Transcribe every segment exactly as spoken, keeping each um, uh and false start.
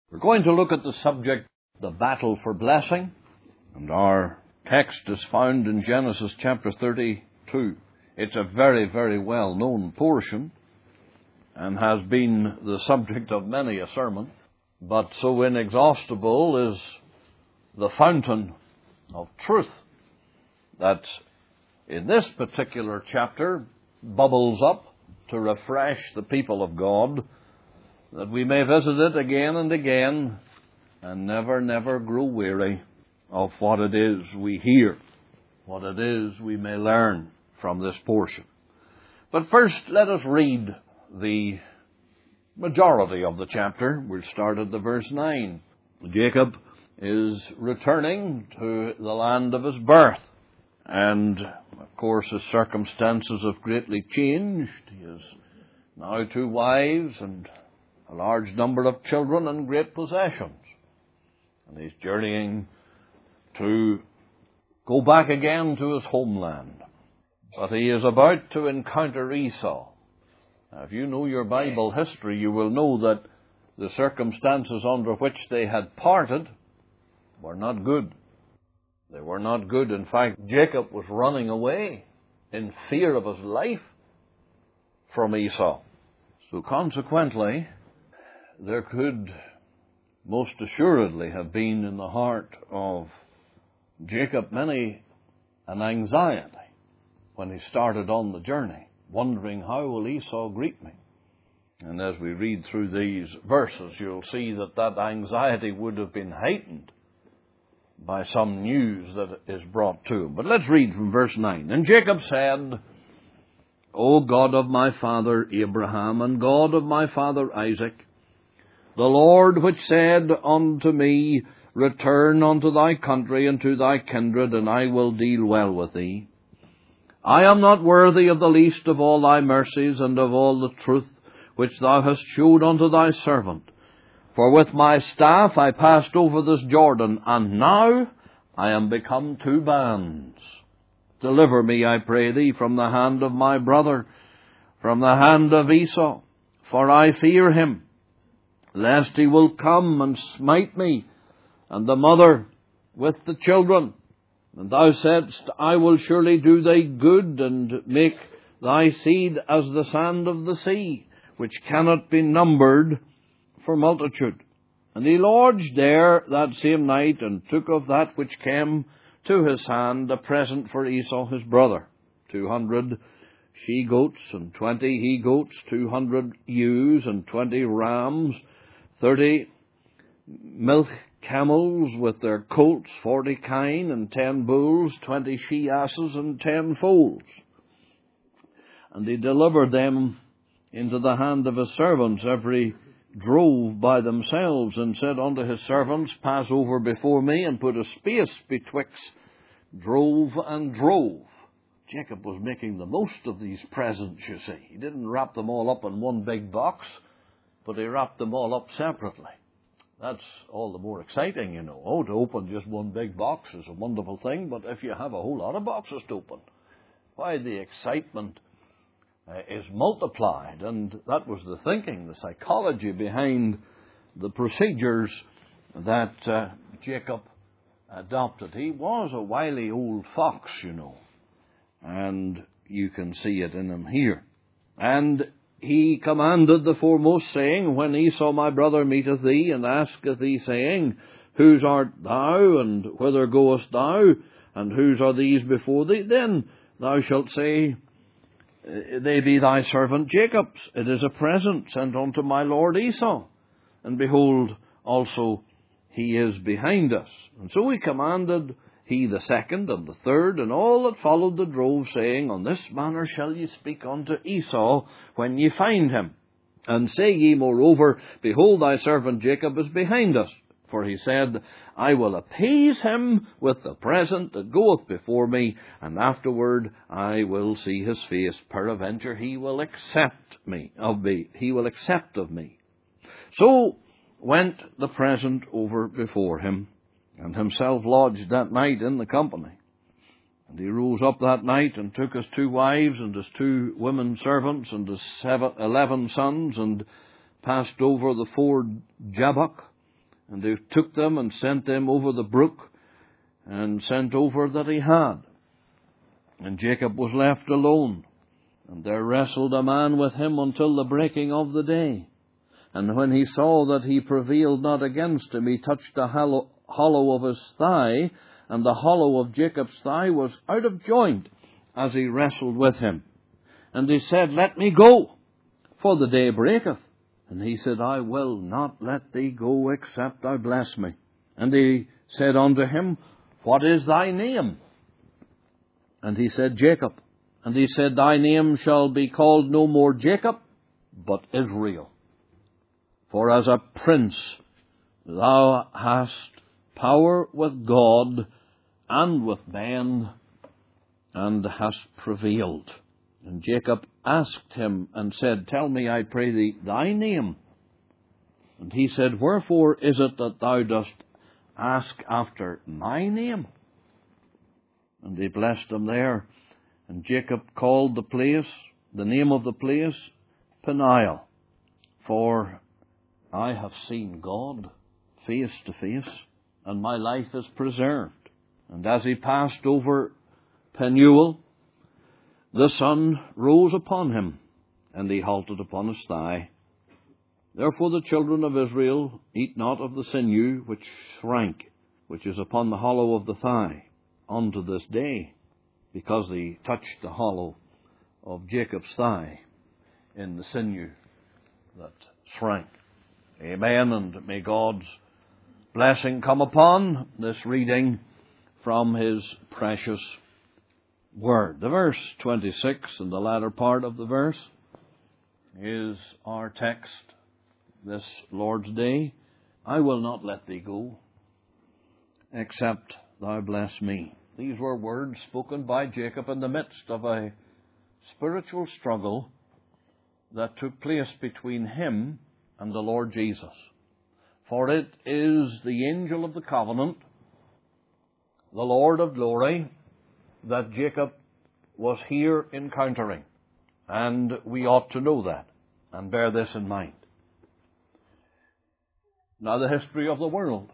We're going to look at the subject, the battle for blessing, and our text is found in Genesis chapter thirty-two. It's a very, very well-known portion and has been the subject of many a sermon, but so inexhaustible is the fountain of truth that in this particular chapter bubbles up to refresh the people of God, that we may visit it again and again and never, never grow weary of what it is we hear, what it is we may learn from this portion. But first, let us read the majority of the chapter. We'll start at the verse nine. Jacob is returning to the land of his birth, and of course his circumstances have greatly changed. He has now two wives and a large number of children and great possessions. And he's journeying to go back again to his homeland. But he is about to encounter Esau. Now, if you know your Bible history, you will know that the circumstances under which they had parted were not good. They were not good. In fact, Jacob was running away in fear of his life from Esau. So consequently, there could most assuredly have been in the heart of Jacob many an anxiety when he started on the journey, wondering, how will Esau greet me? And as we read through these verses, you'll see that that anxiety would have been heightened by some news that is brought to him. But let's read from verse nine. And Jacob said, O God of my father Abraham, and God of my father Isaac, the Lord which said unto me, Return unto thy country and to thy kindred, and I will deal well with thee. I am not worthy of the least of all thy mercies and of all the truth which thou hast shewed unto thy servant. For with my staff I passed over this Jordan, and now I am become two bands. Deliver me, I pray thee, from the hand of my brother, from the hand of Esau, for I fear him, lest he will come and smite me, and the mother with the children. And thou saidst, I will surely do thee good, and make thy seed as the sand of the sea, which cannot be numbered for multitude. And he lodged there that same night, and took of that which came to his hand a present for Esau his brother, two hundred she-goats, and twenty he-goats, two hundred ewes, and twenty rams, thirty milk camels with their colts, forty kine, and ten bulls, twenty she-asses, and ten foals. And he delivered them into the hand of his servants, every drove by themselves, and said unto his servants, Pass over before me, and put a space betwixt drove and drove. Jacob was making the most of these presents, you see. He didn't wrap them all up in one big box, but he wrapped them all up separately. That's all the more exciting, you know. Oh, to open just one big box is a wonderful thing, but if you have a whole lot of boxes to open, why, the excitement uh, is multiplied. And that was the thinking, the psychology behind the procedures that uh, Jacob adopted. He was a wily old fox, you know, and you can see it in him here. And he commanded the foremost, saying, When Esau my brother meeteth thee, and asketh thee, saying, Whose art thou, and whither goest thou, and whose are these before thee? Then thou shalt say, They be thy servant Jacob's. It is a present sent unto my lord Esau. And behold, also he is behind us. And so he commanded he the second and the third, and all that followed the drove, saying, On this manner shall ye speak unto Esau when ye find him. And say ye moreover, Behold, thy servant Jacob is behind us. For he said, I will appease him with the present that goeth before me, and afterward I will see his face. Peradventure he will accept me of me. He will accept of me. So went the present over before him, and himself lodged that night in the company. And he rose up that night, and took his two wives, and his two women servants, and his seven, eleven sons, and passed over the ford Jabbok, And they took them and sent them over the brook, and sent over that he had. And Jacob was left alone, and there wrestled a man with him until the breaking of the day. And when he saw that he prevailed not against him, he touched the hollow, hollow of his thigh, and the hollow of Jacob's thigh was out of joint as he wrestled with him. And he said, Let me go, for the day breaketh. And he said, I will not let thee go, except thou bless me. And he said unto him, What is thy name? And he said, Jacob. And he said, Thy name shall be called no more Jacob, but Israel. For as a prince thou hast power with God and with men, and hast prevailed. And Jacob asked him and said, Tell me, I pray thee, thy name. And he said, Wherefore is it that thou dost ask after my name? And they blessed him there. And Jacob called the place, the name of the place, Peniel. For I have seen God face to face, and my life is preserved. And as he passed over Penuel, the sun rose upon him, and he halted upon his thigh. Therefore the children of Israel eat not of the sinew which shrank, which is upon the hollow of the thigh, unto this day, because they touched the hollow of Jacob's thigh in the sinew that shrank. Amen, and may God's blessing come upon this reading from His precious Word. The verse twenty-six, and the latter part of the verse, is our text this Lord's Day. I will not let thee go, except thou bless me. These were words spoken by Jacob in the midst of a spiritual struggle that took place between him and the Lord Jesus. For it is the angel of the covenant, the Lord of glory, that Jacob was here encountering. And we ought to know that and bear this in mind. Now, the history of the world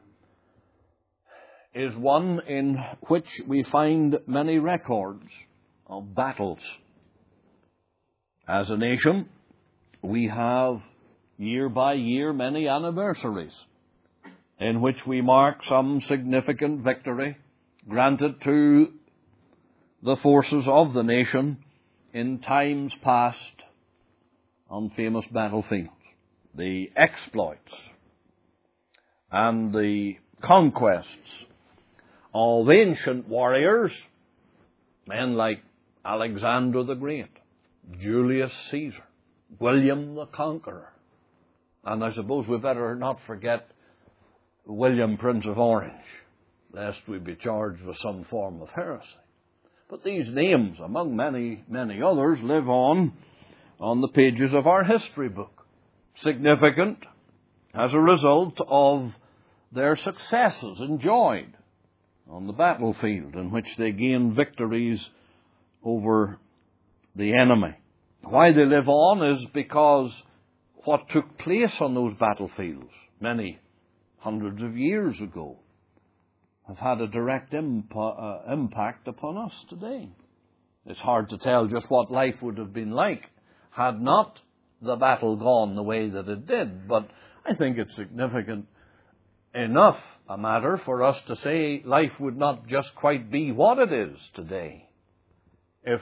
is one in which we find many records of battles. As a nation, we have year by year many anniversaries in which we mark some significant victory granted to the forces of the nation in times past on famous battlefields. The exploits and the conquests of ancient warriors, men like Alexander the Great, Julius Caesar, William the Conqueror, and I suppose we better not forget William, Prince of Orange, lest we be charged with some form of heresy. But these names, among many, many others, live on on the pages of our history book, significant as a result of their successes enjoyed on the battlefield in which they gained victories over the enemy. Why they live on is because what took place on those battlefields many hundreds of years ago have had a direct imp- uh, impact upon us today. It's hard to tell just what life would have been like had not the battle gone the way that it did, but I think it's significant enough a matter for us to say life would not just quite be what it is today if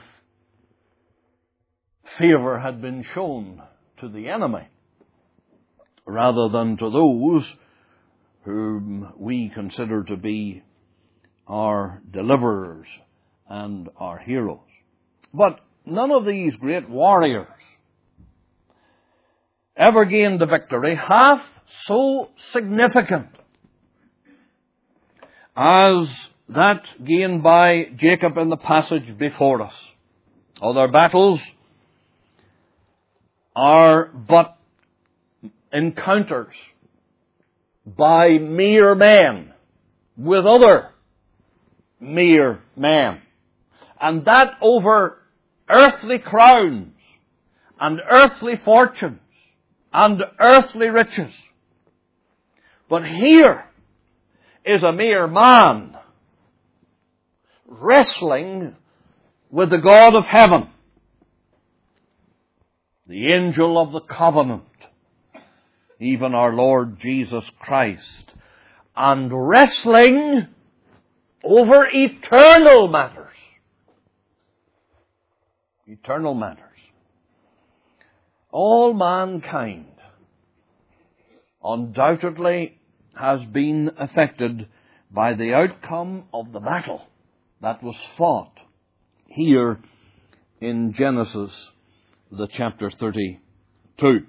favor had been shown to the enemy rather than to those whom we consider to be our deliverers and our heroes. But none of these great warriors ever gained the victory half so significant as that gained by Jacob in the passage before us. Other battles are but encounters by mere men with other mere men. And that over earthly crowns and earthly fortunes and earthly riches. But here is a mere man wrestling with the God of heaven, the angel of the covenant, even our Lord Jesus Christ, and wrestling over eternal matters. Eternal matters. All mankind undoubtedly has been affected by the outcome of the battle that was fought here in Genesis, the chapter thirty-two.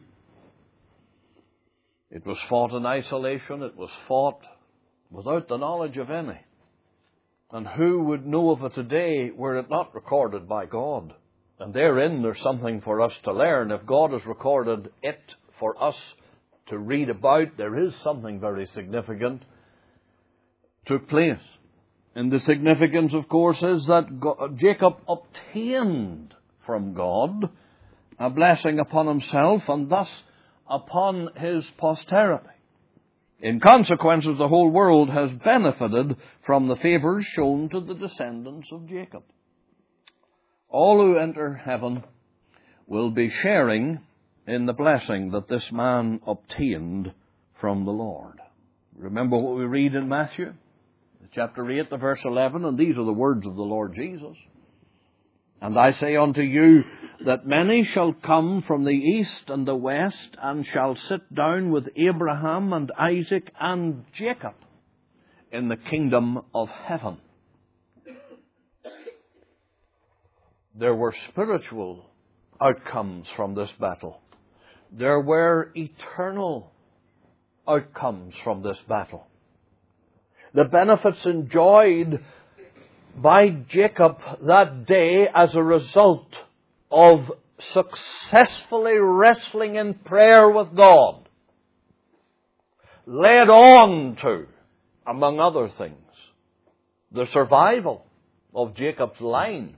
It was fought in isolation. It was fought without the knowledge of any. And who would know of it today were it not recorded by God? And therein there's something for us to learn. If God has recorded it for us to read about, there is something very significant took place. And the significance, of course, is that God, Jacob obtained from God a blessing upon himself and thus upon his posterity. In consequence, the whole world has benefited from the favors shown to the descendants of Jacob. All who enter heaven will be sharing in the blessing that this man obtained from the Lord. Remember what we read in Matthew, chapter eight, the verse eleven, and these are the words of the Lord Jesus. And I say unto you that many shall come from the east and the west, and shall sit down with Abraham and Isaac and Jacob in the kingdom of heaven. There were spiritual outcomes from this battle. There were eternal outcomes from this battle. The benefits enjoyed by Jacob that day as a result of successfully wrestling in prayer with God led on to, among other things, the survival of Jacob's line.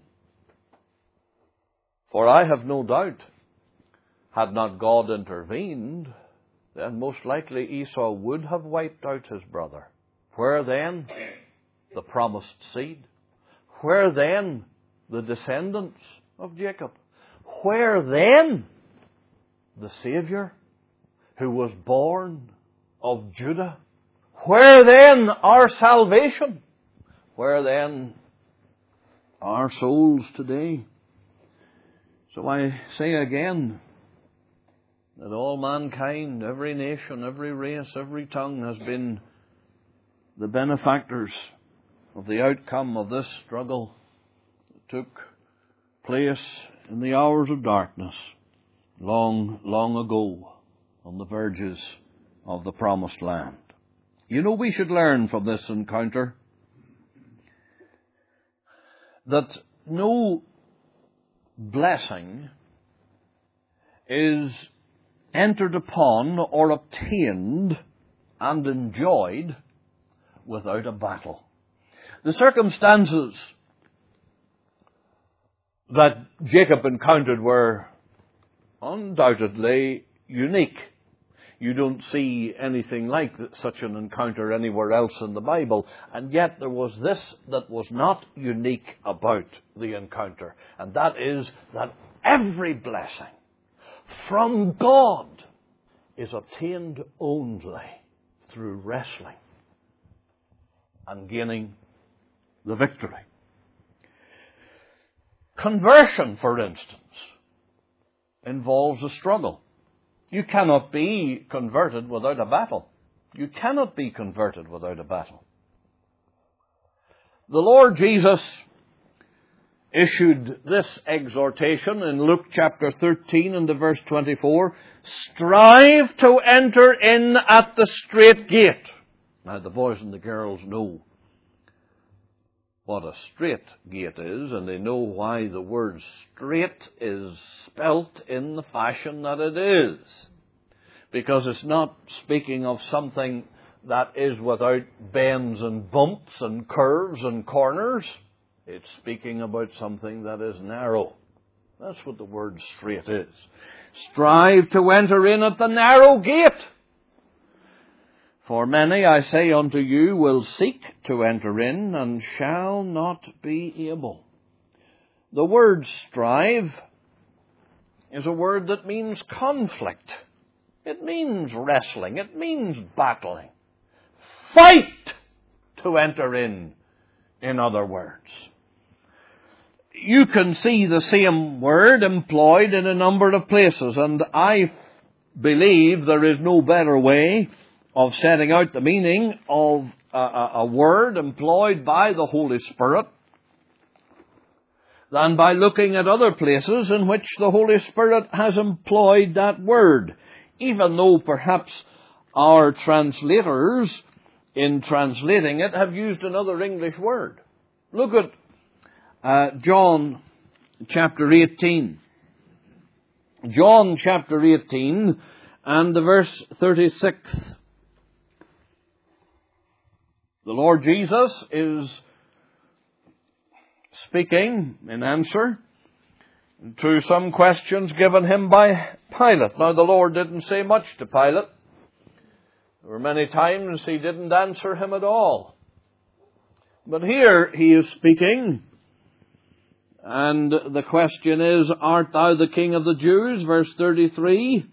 For I have no doubt, had not God intervened, then most likely Esau would have wiped out his brother. Where then the promised seed? Where then the descendants of Jacob? Where then the Savior who was born of Judah? Where then our salvation? Where then our souls today? So I say again that all mankind, every nation, every race, every tongue has been the benefactors of the outcome of this struggle that took place in the hours of darkness long, long ago on the verges of the promised land. You know, we should learn from this encounter that no blessing is entered upon or obtained and enjoyed without a battle. The circumstances that Jacob encountered were undoubtedly unique. You don't see anything like such an encounter anywhere else in the Bible. And yet there was this that was not unique about the encounter. And that is that every blessing from God is obtained only through wrestling and gaining the victory. Conversion, for instance, involves a struggle. You cannot be converted without a battle. You cannot be converted without a battle. The Lord Jesus issued this exhortation in Luke chapter thirteen and the verse twenty-four, "Strive to enter in at the strait gate." Now the boys and the girls know what a strait gate is, and they know why the word strait is spelt in the fashion that it is. Because it's not speaking of something that is without bends and bumps and curves and corners. It's speaking about something that is narrow. That's what the word strait is. Strive to enter in at the narrow gate. For many, I say unto you, will seek to enter in, and shall not be able. The word strive is a word that means conflict. It means wrestling. It means battling. Fight to enter in, in other words. You can see the same word employed in a number of places, and I believe there is no better way of setting out the meaning of a, a, a word employed by the Holy Spirit than by looking at other places in which the Holy Spirit has employed that word, even though perhaps our translators, in translating it, have used another English word. Look at uh, John chapter eighteen. John chapter eighteen and the verse thirty-six. The Lord Jesus is speaking in answer to some questions given him by Pilate. Now, the Lord didn't say much to Pilate. There were many times he didn't answer him at all. But here he is speaking, and the question is, art thou the King of the Jews? Verse thirty-three.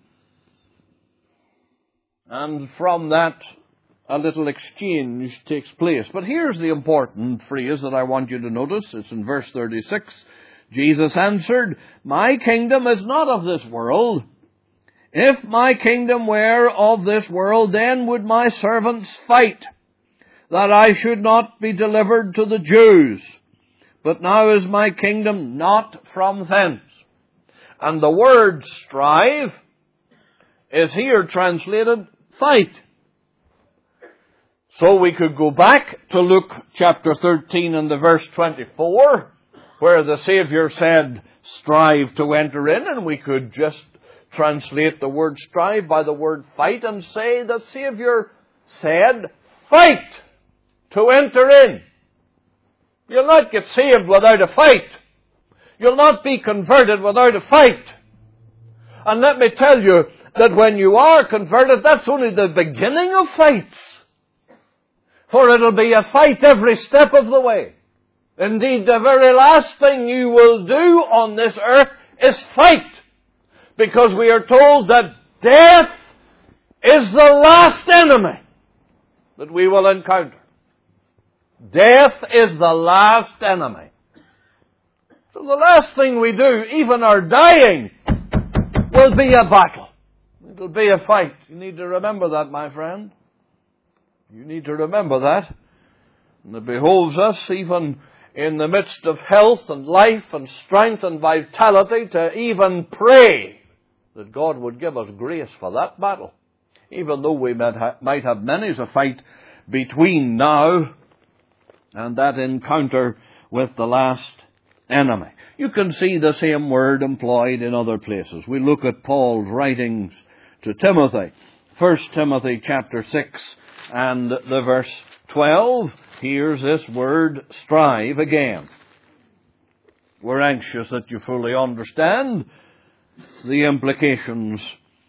And from that, a little exchange takes place. But here's the important phrase that I want you to notice. It's in verse thirty-six. Jesus answered, My kingdom is not of this world. If my kingdom were of this world, then would my servants fight, that I should not be delivered to the Jews. But now is my kingdom not from thence. And the word strive is here translated fight. So we could go back to Luke chapter thirteen and the verse twenty-four, where the Savior said, strive to enter in, and we could just translate the word strive by the word fight and say the Savior said, fight to enter in. You'll not get saved without a fight. You'll not be converted without a fight. And let me tell you that when you are converted, that's only the beginning of fights. For it'll be a fight every step of the way. Indeed, the very last thing you will do on this earth is fight. Because we are told that death is the last enemy that we will encounter. Death is the last enemy. So the last thing we do, even our dying, will be a battle. It'll be a fight. You need to remember that, my friend. You need to remember that. And it behoves us, even in the midst of health and life and strength and vitality, to even pray that God would give us grace for that battle. Even though we might, ha- might have many a fight between now and that encounter with the last enemy. You can see the same word employed in other places. We look at Paul's writings to Timothy. First Timothy chapter six and the verse twelve. Here's this word strive again. We're anxious that you fully understand the implications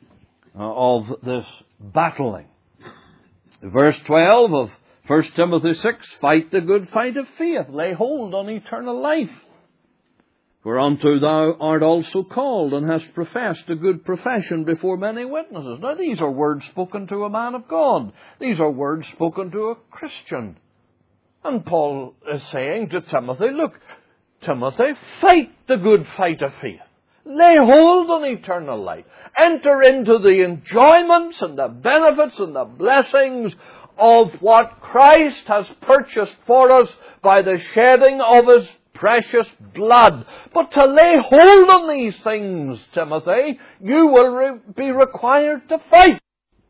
of this battling. Verse twelve of First Timothy six, fight the good fight of faith, lay hold on eternal life. Whereunto thou art also called, and hast professed a good profession before many witnesses. Now these are words spoken to a man of God. These are words spoken to a Christian. And Paul is saying to Timothy, look, Timothy, fight the good fight of faith. Lay hold on eternal life. Enter into the enjoyments and the benefits and the blessings of what Christ has purchased for us by the shedding of His precious blood. But to lay hold on these things, Timothy, you will re- be required to fight.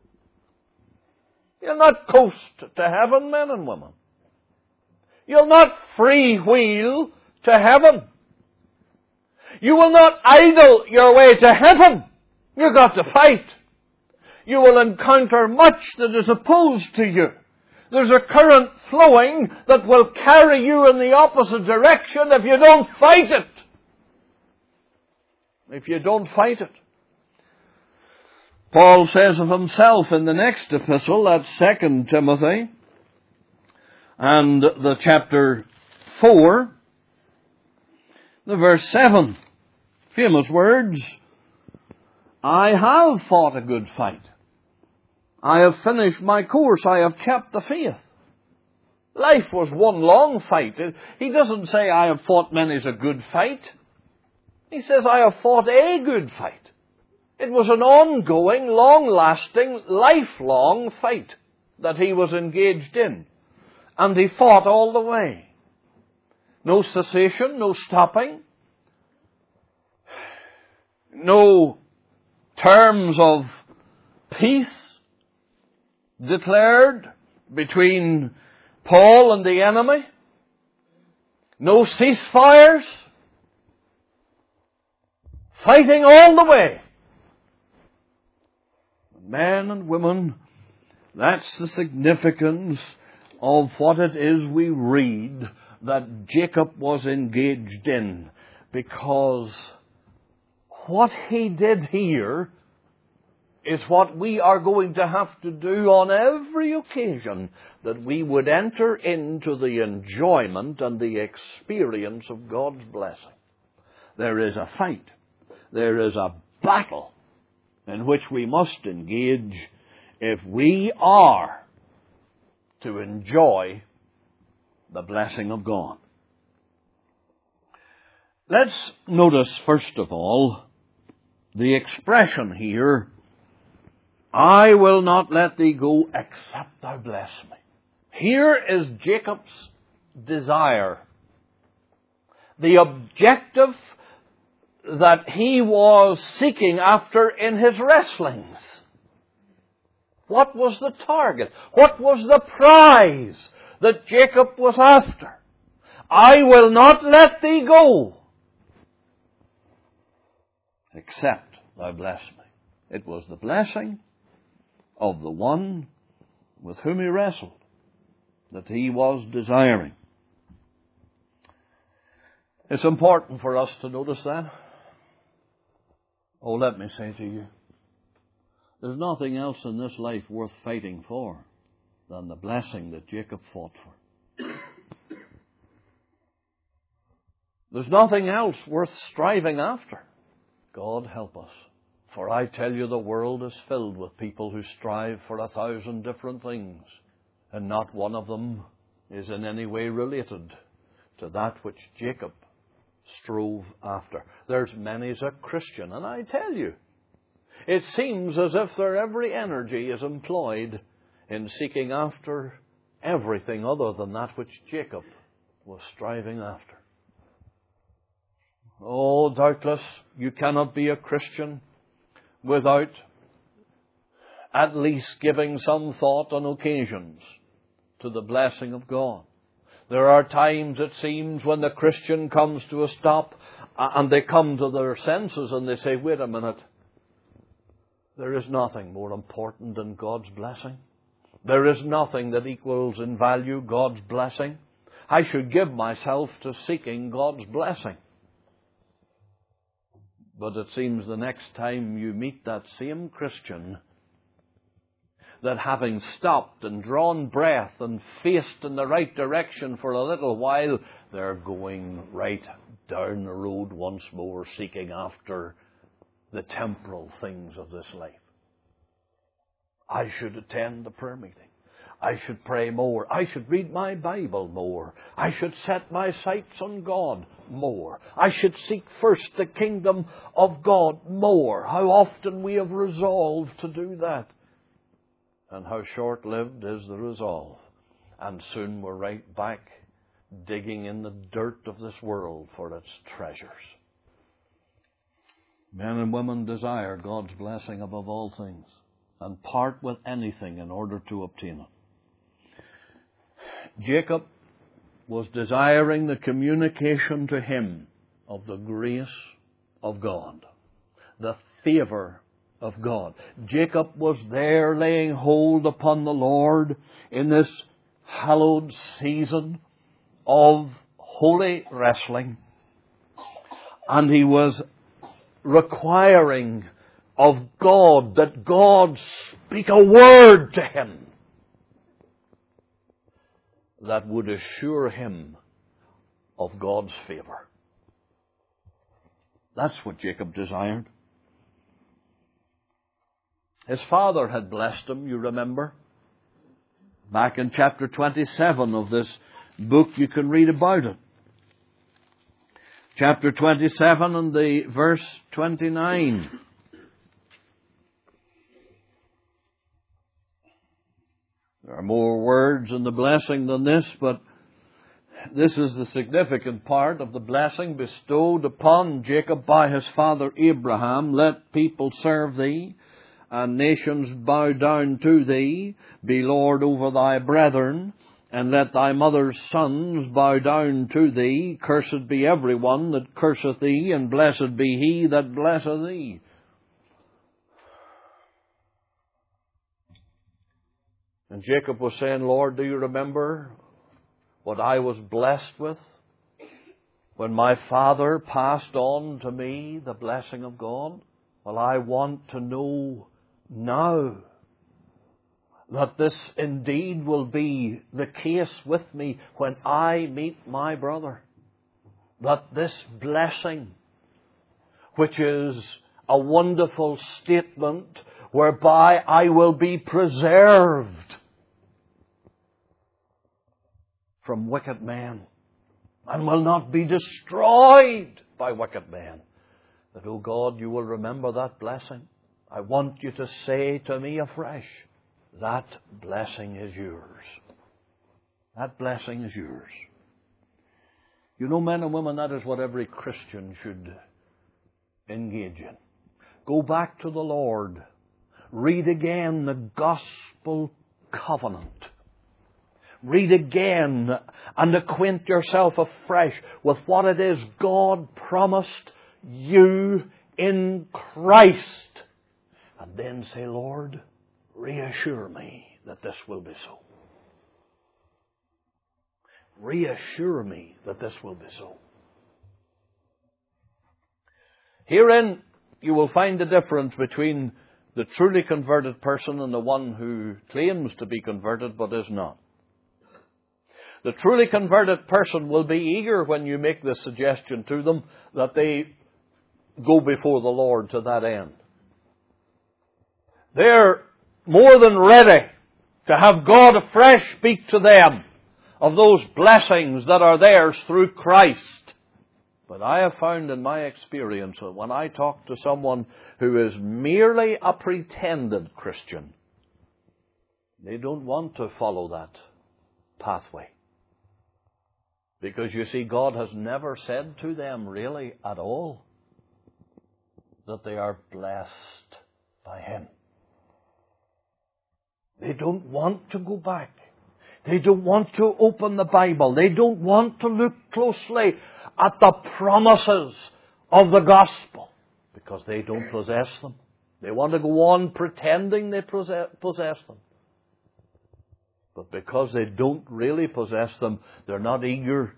You'll not coast to heaven, men and women. You'll not freewheel to heaven. You will not idle your way to heaven. You've got to fight. You will encounter much that is opposed to you. There's a current flowing that will carry you in the opposite direction if you don't fight it. If you don't fight it. Paul says of himself in the next epistle, that's Second Timothy, and the chapter four, the verse seven, famous words, I have fought a good fight. I have finished my course. I have kept the faith. Life was one long fight. He doesn't say, I have fought many's a good fight. He says, I have fought a good fight. It was an ongoing, long-lasting, lifelong fight that he was engaged in. And he fought all the way. No cessation, no stopping. No terms of peace declared between Paul and the enemy. No ceasefires. Fighting all the way. Men and women, that's the significance of what it is we read that Jacob was engaged in. Because what he did here is what we are going to have to do on every occasion that we would enter into the enjoyment and the experience of God's blessing. There is a fight. There is a battle in which we must engage if we are to enjoy the blessing of God. Let's notice, first of all, the expression here, I will not let thee go except thou bless me. Here is Jacob's desire. The objective that he was seeking after in his wrestlings. What was the target? What was the prize that Jacob was after? I will not let thee go except thou bless me. It was the blessing of the one with whom he wrestled that he was desiring. It's important for us to notice that. Oh, let me say to you, there's nothing else in this life worth fighting for than the blessing that Jacob fought for. There's nothing else worth striving after. God help us. For I tell you, the world is filled with people who strive for a thousand different things, and not one of them is in any way related to that which Jacob strove after. There's many's a Christian, and I tell you, it seems as if their every energy is employed in seeking after everything other than that which Jacob was striving after. Oh, doubtless, you cannot be a Christian without at least giving some thought on occasions to the blessing of God. There are times, it seems, when the Christian comes to a stop and they come to their senses and they say, wait a minute, there is nothing more important than God's blessing. There is nothing that equals in value God's blessing. I should give myself to seeking God's blessing. But it seems the next time you meet that same Christian, that having stopped and drawn breath and faced in the right direction for a little while, they're going right down the road once more, seeking after the temporal things of this life. I should attend the prayer meeting. I should pray more. I should read my Bible more. I should set my sights on God more. I should seek first the kingdom of God more. How often we have resolved to do that. And how short-lived is the resolve. And soon we're right back digging in the dirt of this world for its treasures. Men and women desire God's blessing above all things and part with anything in order to obtain it. Jacob was desiring the communication to him of the grace of God, the favor of God. Jacob was there laying hold upon the Lord in this hallowed season of holy wrestling, and he was requiring of God, that God speak a word to him that would assure him of God's favor. That's what Jacob desired. His father had blessed him, you remember. Back in chapter twenty-seven of this book, you can read about it. Chapter twenty-seven and the verse twenty-nine. There are more words in the blessing than this, but this is the significant part of the blessing bestowed upon Jacob by his father Abraham. Let people serve thee, and nations bow down to thee. Be Lord over thy brethren, and let thy mother's sons bow down to thee. Cursed be every one that curseth thee, and blessed be he that blesseth thee. And Jacob was saying, Lord, do you remember what I was blessed with when my father passed on to me the blessing of God? Well, I want to know now that this indeed will be the case with me when I meet my brother. That this blessing, which is a wonderful statement whereby I will be preserved from wicked men and will not be destroyed by wicked men, that, oh God, you will remember that blessing. I want you to say to me afresh, that blessing is yours. That blessing is yours. You know, men and women, that is what every Christian should engage in. Go back to the Lord. Read again the gospel covenant. Read again and acquaint yourself afresh with what it is God promised you in Christ. And then say, Lord, reassure me that this will be so. Reassure me that this will be so. Herein you will find the difference between the truly converted person and the one who claims to be converted but is not. The truly converted person will be eager when you make this suggestion to them that they go before the Lord to that end. They're more than ready to have God afresh speak to them of those blessings that are theirs through Christ. But I have found in my experience that when I talk to someone who is merely a pretended Christian, they don't want to follow that pathway. Because you see, God has never said to them really at all that they are blessed by Him. They don't want to go back. They don't want to open the Bible. They don't want to look closely at the promises of the gospel because they don't possess them. They want to go on pretending they possess them. But because they don't really possess them, they're not eager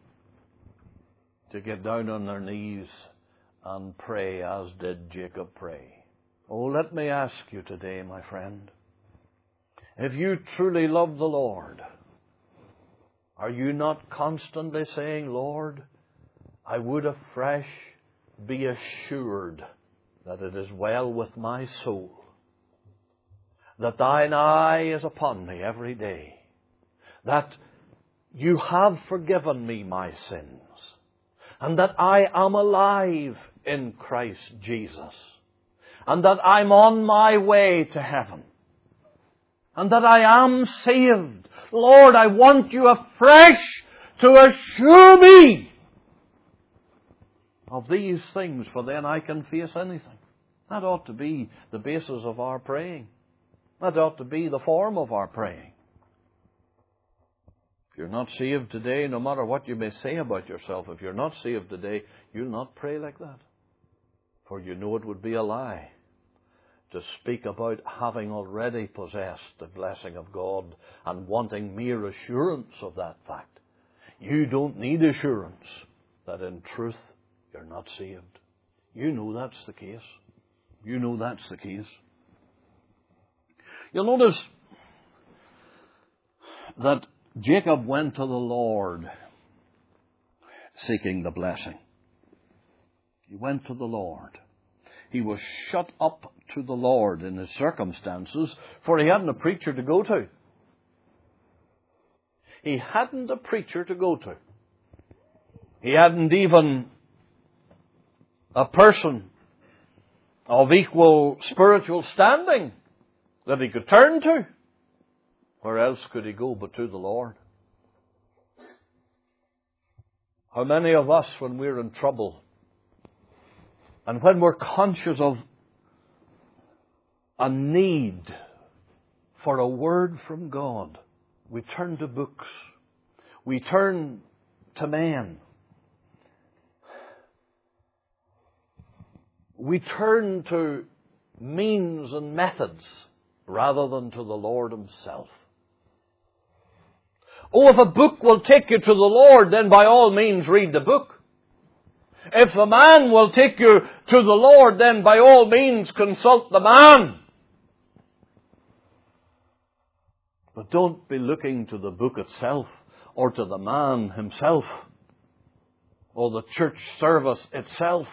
to get down on their knees and pray as did Jacob pray. Oh, let me ask you today, my friend, if you truly love the Lord, are you not constantly saying, Lord, I would afresh be assured that it is well with my soul, that thine eye is upon me every day, that you have forgiven me my sins, and that I am alive in Christ Jesus, and that I'm on my way to heaven, and that I am saved. Lord, I want you afresh to assure me of these things, for then I can face anything. That ought to be the basis of our praying. That ought to be the form of our praying. If you're not saved today, no matter what you may say about yourself, if you're not saved today, you'll not pray like that. For you know it would be a lie to speak about having already possessed the blessing of God and wanting mere assurance of that fact. You don't need assurance that in truth you're not saved. You know that's the case. You know that's the case. You'll notice that Jacob went to the Lord seeking the blessing. He went to the Lord. He was shut up to the Lord in his circumstances, for he hadn't a preacher to go to. He hadn't a preacher to go to. He hadn't even a person of equal spiritual standing that he could turn to. Where else could he go but to the Lord? How many of us, when we're in trouble, and when we're conscious of a need for a word from God, we turn to books, we turn to men, we turn to means and methods rather than to the Lord Himself. Oh, if a book will take you to the Lord, then by all means read the book. If the man will take you to the Lord, then by all means consult the man. But don't be looking to the book itself, or to the man himself, or the church service itself,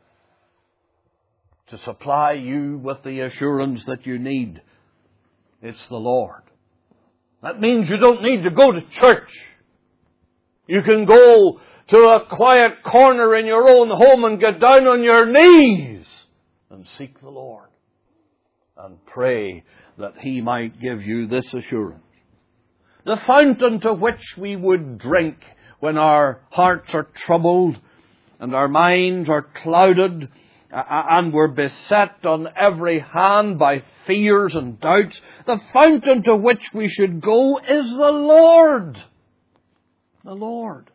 to supply you with the assurance that you need. It's the Lord. That means you don't need to go to church. You can go to a quiet corner in your own home and get down on your knees and seek the Lord and pray that He might give you this assurance. The fountain to which we would drink when our hearts are troubled and our minds are clouded and we're beset on every hand by fears and doubts, the fountain to which we should go is the Lord. The Lord.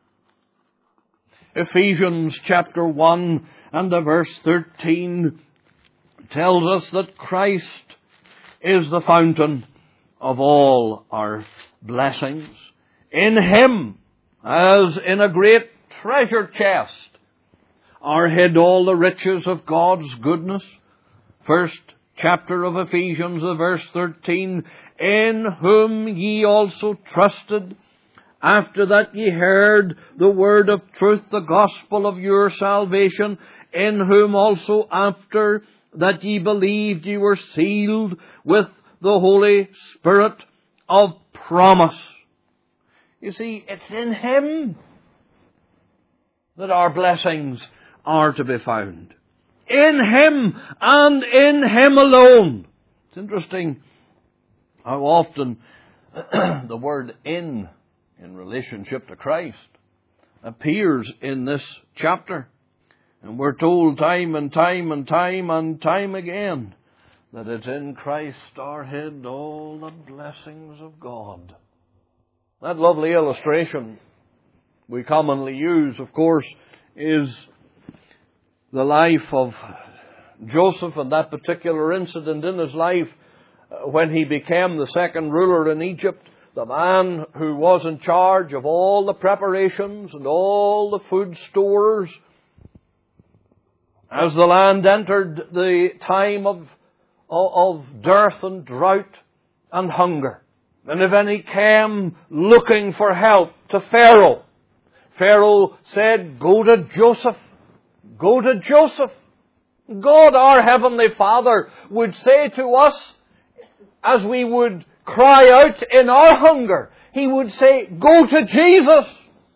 Ephesians chapter one and the verse thirteen tells us that Christ is the fountain of all our blessings. In Him, as in a great treasure chest, are hid all the riches of God's goodness. First chapter of Ephesians, the verse thirteen, in whom ye also trusted, after that ye heard the word of truth, the gospel of your salvation, in whom also after that ye believed ye were sealed with the Holy Spirit of promise. You see, it's in Him that our blessings are to be found. In Him and in Him alone. It's interesting how often the word in, in relationship to Christ, appears in this chapter. And we're told time and time and time and time again that it's in Christ our head all the blessings of God. That lovely illustration we commonly use, of course, is the life of Joseph and that particular incident in his life when he became the second ruler in Egypt, the man who was in charge of all the preparations and all the food stores. As the land entered the time of, of dearth and drought and hunger, and if any came looking for help to Pharaoh, Pharaoh said, go to Joseph. Go to Joseph. God, our Heavenly Father, would say to us, as we would cry out in our hunger, He would say, go to Jesus.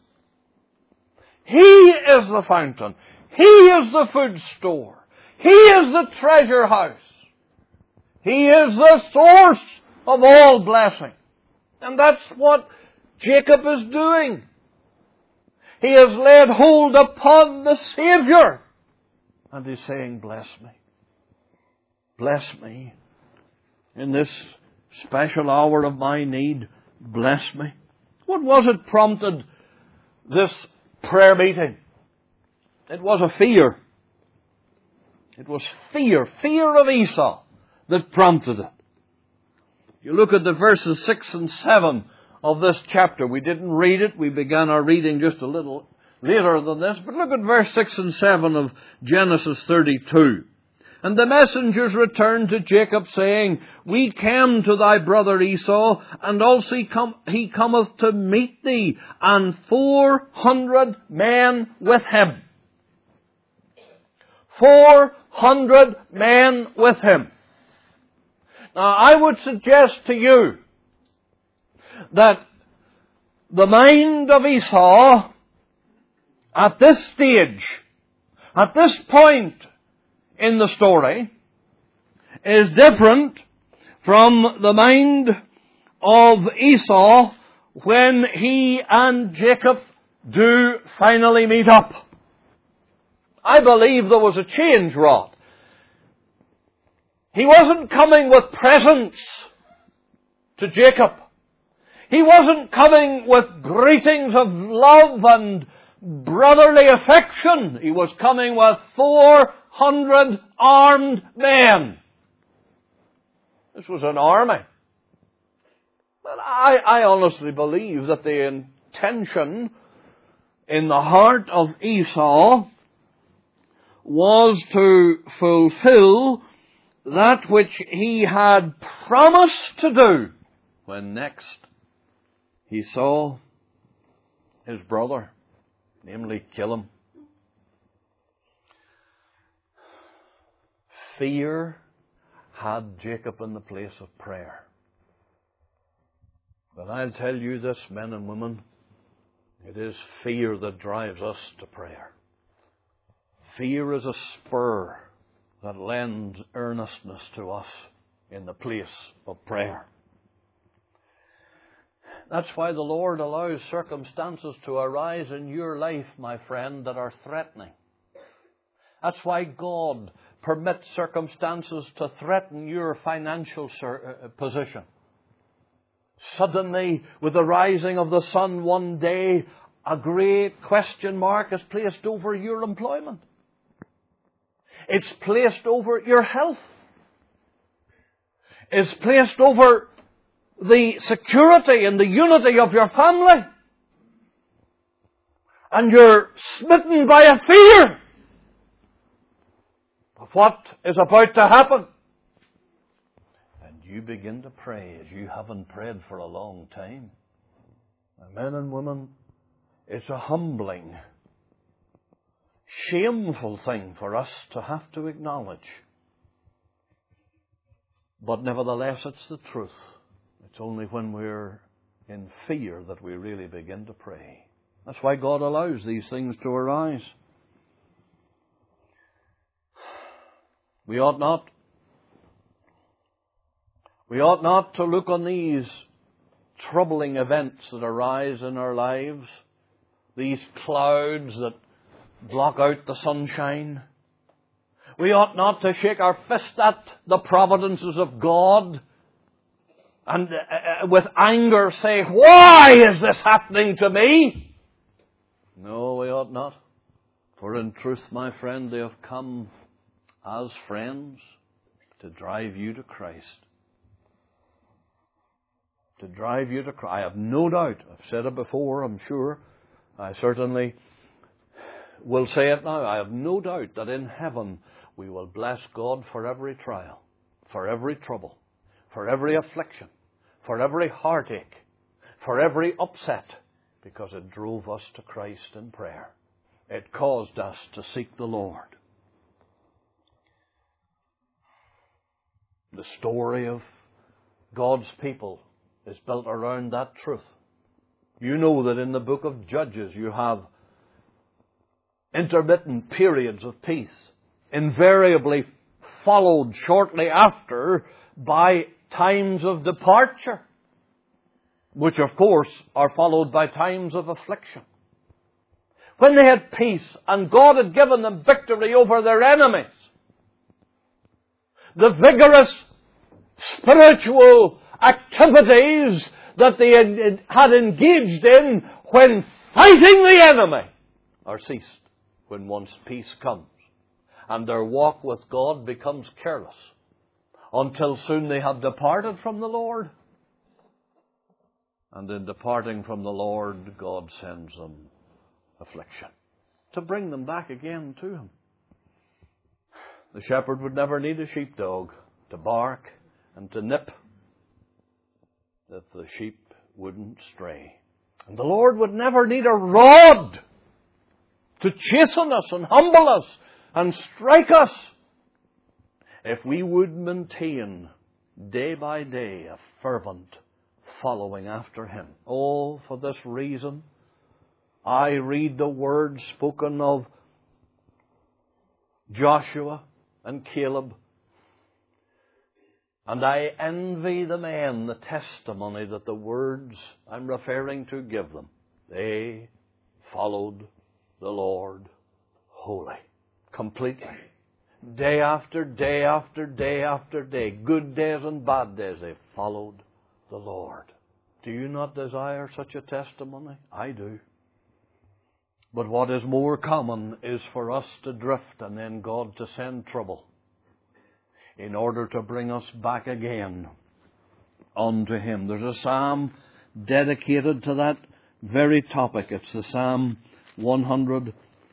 He is the fountain. He is the food store. He is the treasure house. He is the source of all blessing. And that's what Jacob is doing. He has laid hold upon the Savior. And he's saying, bless me. Bless me. In this special hour of my need, bless me. What was it prompted this prayer meeting? It was a fear. It was fear. Fear of Esau that prompted it. You look at the verses six and seven of this chapter. We didn't read it. We began our reading just a little later than this. But look at verse six and seven of Genesis thirty-two. And the messengers returned to Jacob, saying, We came to thy brother Esau, and also he, come, he cometh to meet thee, and four hundred men with him. Four hundred men with him. Now, I would suggest to you that the mind of Esau at this stage, at this point in the story, is different from the mind of Esau when he and Jacob do finally meet up. I believe there was a change wrought. He wasn't coming with presents to Jacob. He wasn't coming with greetings of love and brotherly affection. He was coming with four hundred armed men. This was an army. But I, I honestly believe that the intention in the heart of Esau was to fulfill that which he had promised to do when next he saw his brother, namely kill him. Fear had Jacob in the place of prayer. But I'll tell you this, men and women, it is fear that drives us to prayer. Fear is a spur that lends earnestness to us in the place of prayer. That's why the Lord allows circumstances to arise in your life, my friend, that are threatening. That's why God permits circumstances to threaten your financial position. Suddenly, with the rising of the sun one day, a great question mark is placed over your employment. It's placed over your health. It's placed over the security and the unity of your family. And you're smitten by a fear of what is about to happen. And you begin to pray as you haven't prayed for a long time. And men and women, it's a humbling, shameful thing for us to have to acknowledge. But nevertheless, it's the truth. It's only when we're in fear that we really begin to pray. That's why God allows these things to arise. We ought not, we ought not to look on these troubling events that arise in our lives, these clouds that block out the sunshine. We ought not to shake our fist at the providences of God and uh, with anger say, why is this happening to me? No, we ought not. For in truth, my friend, they have come as friends to drive you to Christ. To drive you to Christ. I have no doubt, I've said it before, I'm sure, I certainly will say it now, I have no doubt that in heaven we will bless God for every trial, for every trouble, for every affliction, for every heartache, for every upset, because it drove us to Christ in prayer. It caused us to seek the Lord. The story of God's people is built around that truth. You know that in the book of Judges you have intermittent periods of peace, invariably followed shortly after by times of departure, which of course are followed by times of affliction. When they had peace and God had given them victory over their enemies, the vigorous spiritual activities that they had engaged in when fighting the enemy are ceased when once peace comes. And their walk with God becomes careless until soon they have departed from the Lord. And in departing from the Lord, God sends them affliction to bring them back again to Him. The shepherd would never need a sheepdog to bark and to nip that the sheep wouldn't stray. And the Lord would never need a rod to chasten us and humble us and strike us if we would maintain day by day a fervent following after Him. Oh, for this reason, I read the words spoken of Joshua and Caleb, and I envy the men the testimony that the words I'm referring to give them. They followed the Lord wholly, completely. Day after day after day after day, good days and bad days, they followed the Lord. Do you not desire such a testimony? I do. But what is more common is for us to drift and then God to send trouble in order to bring us back again unto Him. There's a psalm dedicated to that very topic. It's the Psalm one hundred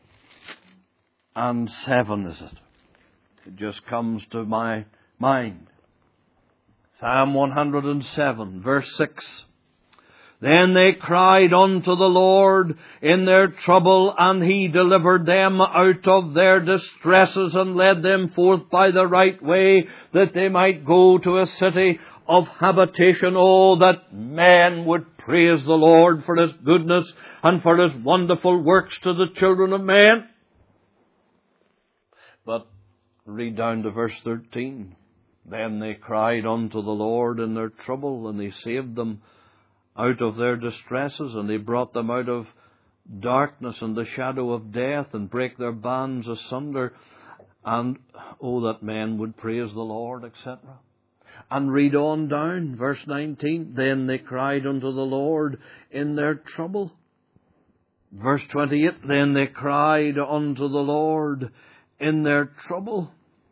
seven, is it? It just comes to my mind. Psalm one hundred seven, verse six. Then they cried unto the Lord in their trouble, and He delivered them out of their distresses, and led them forth by the right way, that they might go to a city of habitation. Oh, that men would praise the Lord for His goodness and for His wonderful works to the children of men. But read down to verse thirteen. Then they cried unto the Lord in their trouble, and He saved them out of their distresses, and He brought them out of darkness and the shadow of death, and brake their bands asunder. And oh, that men would praise the Lord, et cetera. And read on down, verse nineteen. Then they cried unto the Lord in their trouble. Verse twenty-eight. Then they cried unto the Lord in their trouble.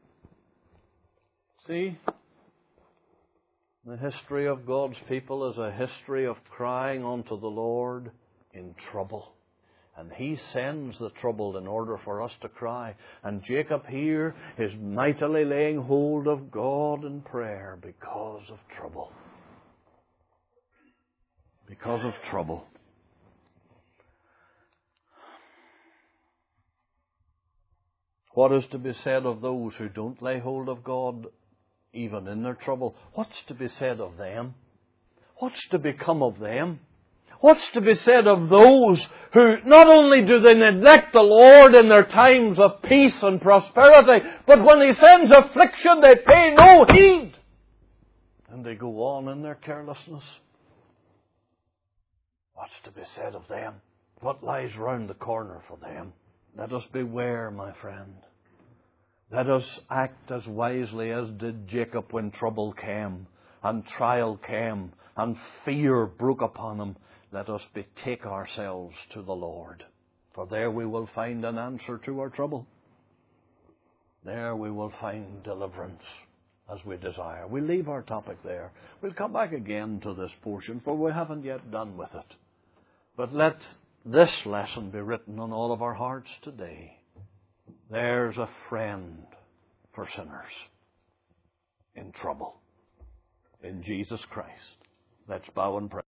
See? The history of God's people is a history of crying unto the Lord in trouble. And He sends the trouble in order for us to cry. And Jacob here is mightily laying hold of God in prayer because of trouble. Because of trouble. What is to be said of those who don't lay hold of God even in their trouble? What's to be said of them? What's to become of them? What's to be said of those who not only do they neglect the Lord in their times of peace and prosperity, but when He sends affliction they pay no heed, and they go on in their carelessness? What's to be said of them? What lies round the corner for them? Let us beware, my friend. Let us act as wisely as did Jacob when trouble came, and trial came, and fear broke upon him. Let us betake ourselves to the Lord, for there we will find an answer to our trouble. There we will find deliverance as we desire. We'll leave our topic there. We'll come back again to this portion, for we haven't yet done with it. But let this lesson be written on all of our hearts today. There's a friend for sinners in trouble. In Jesus Christ. Let's bow and pray.